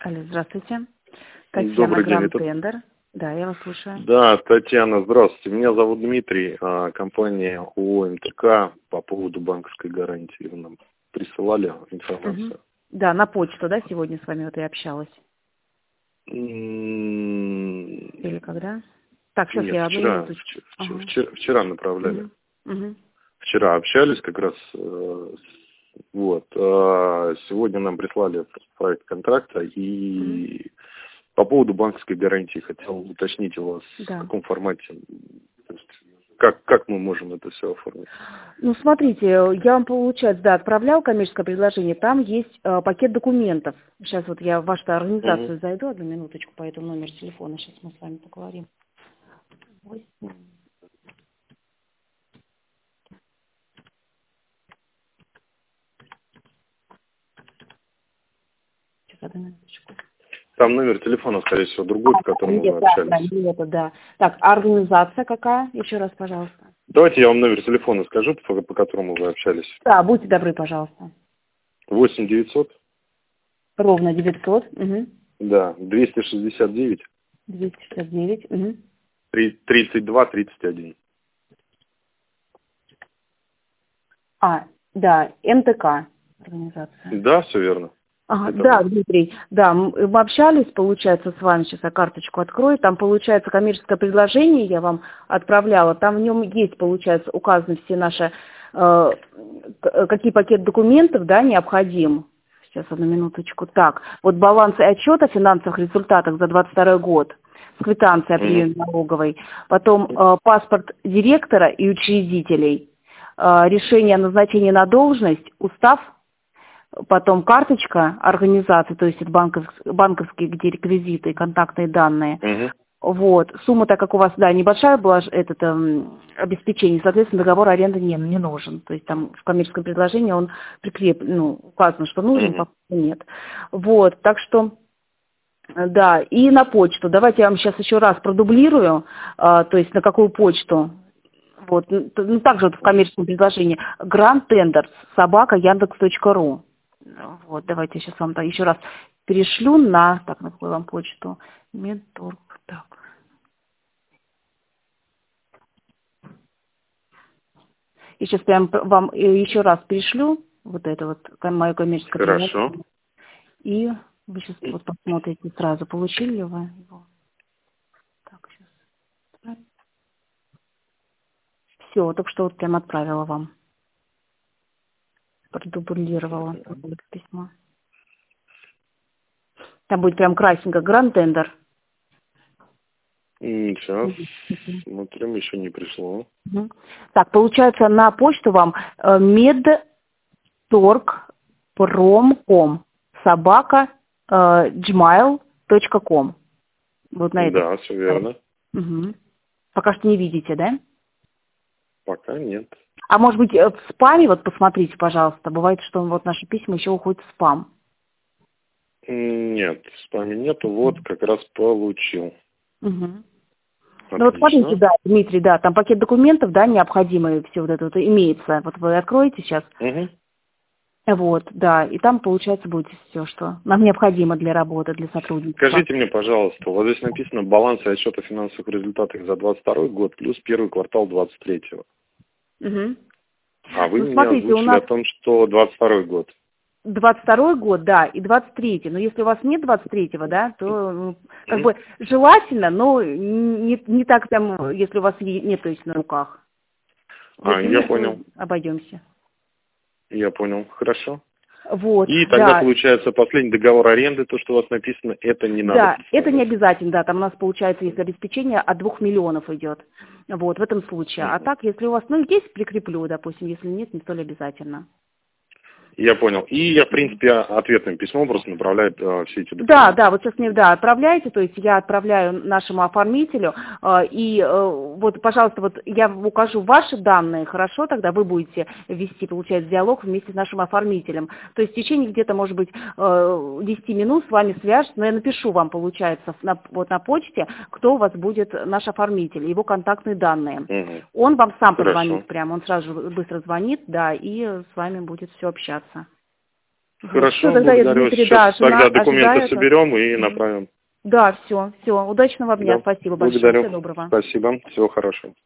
Алло, здравствуйте. Татьяна, Добрый день. Гранд-Тендер. Да, я вас слушаю. Да, Татьяна, здравствуйте. Меня зовут Дмитрий, компания ООО МТК по поводу банковской гарантии. Вы нам присылали информацию. Угу. Да, на почту, да, сегодня с вами вот я общалась. Или когда? Так, сейчас Нет, я одну минуточку. вчера направляли. Угу. Вчера общались как раз. Вот. Сегодня нам прислали проект контракта и по поводу банковской гарантии хотел уточнить у вас, в каком формате, то есть, как мы можем это все оформить. Ну, смотрите, я вам, получается, да, отправлял коммерческое предложение, там есть пакет документов. Сейчас вот я в вашу организацию зайду, одну минуточку, по этому номеру телефона, сейчас мы с вами поговорим. 8. Сейчас, одну минуточку. Там номер телефона, скорее всего, другой, по которому вы общались. Да. Так, а организация какая? Еще раз, пожалуйста. Давайте я вам номер телефона скажу, по которому вы общались. Да, будьте добры, пожалуйста. 8 900. Ровно 900. Угу. Да, 269. 269. Угу. 32 31. Да, МТК организация. Да, все верно. Ага, да, Дмитрий, да, мы общались, получается, с вами, сейчас я карточку открою, там, получается, коммерческое предложение я вам отправляла, там в нем есть, получается, указаны все наши, какие пакет документов, да, необходим. Сейчас, одну минуточку. Так, вот баланс и отчет о финансовых результатах за 2022 год, с квитанцией о приеме налоговой, потом паспорт директора и учредителей, решение о назначении на должность, устав, потом карточка организации, то есть это банковские где реквизиты и контактные данные. Вот. Сумма, так как у вас, да, небольшая была обеспечение, соответственно, договор аренды не нужен. То есть там в коммерческом предложении он указано, что нужен, пока нет. Вот. Так что, да, и на почту. Давайте я вам сейчас еще раз продублирую, то есть на какую почту. Вот. Ну, также вот в коммерческом предложении. grandtenders@yandex.ru. Вот, давайте я сейчас вам еще раз перешлю на какую вам почту. Медторг. Так. И сейчас я вам еще раз перешлю вот это вот мое коммерческое предложение. Хорошо. И вы сейчас вот посмотрите сразу, получили ли вы его. Так, сейчас. Все, только что вот прям отправила вам. Продублировала письмо. Там будет прям красненько Гранд-Тендер. Сейчас смотрим, еще не пришло. Так, получается, на почту вам medtorgpromcom@gmail.com. Вот на это. Да, все верно. Пока что не видите, да? Пока нет. А может быть, в спаме, вот посмотрите, пожалуйста. Бывает, что вот наши письма еще уходят в спам. Нет, в спаме нету. Вот, как раз получил. Ну вот смотрите, да, Дмитрий, да, там пакет документов, да, необходимые, все вот это вот имеется. Вот вы откроете сейчас. Вот, да, и там, получается, будет все, что нам необходимо для работы, для сотрудничества. Скажите мне, пожалуйста, вот здесь написано баланс и отчет о финансовых результатах за 2022 год плюс первый квартал 2023. А вы мне озвучили о том, что 2022 год. 22 год, да, и 23-й. Но если у вас нет 23-го, да, то как бы желательно, но не так там, если у вас нет, то есть на руках. Я понял. Обойдемся. Я понял. Хорошо. Вот, и тогда, получается, последний договор аренды, то, что у вас написано, это не надо. Да, это не обязательно, да, там у нас, получается, если обеспечение от 2 миллионов идет. Вот, в этом случае. А так, если у вас, есть, прикреплю, допустим, если нет, не столь обязательно. Я понял. И я, в принципе, ответным письмом просто направляю все эти документы. Да, вот сейчас мне, отправляйте, то есть я отправляю нашему оформителю, и вот, пожалуйста, вот я укажу ваши данные, хорошо, тогда вы будете вести, получается, диалог вместе с нашим оформителем. То есть в течение где-то, может быть, 10 минут с вами свяжется, но я напишу вам, получается, на почте, кто у вас будет наш оформитель, его контактные данные. Он вам сам позвонит прямо, он сразу же быстро звонит, да, и с вами будет все общаться. Хорошо, Все, тогда я, благодарю. Дмитрий, Сейчас да, тогда документы ожидает. соберем и направим. Да, все. Удачного дня, Да. спасибо большое, Благодарю. всего доброго. Спасибо, всего хорошего.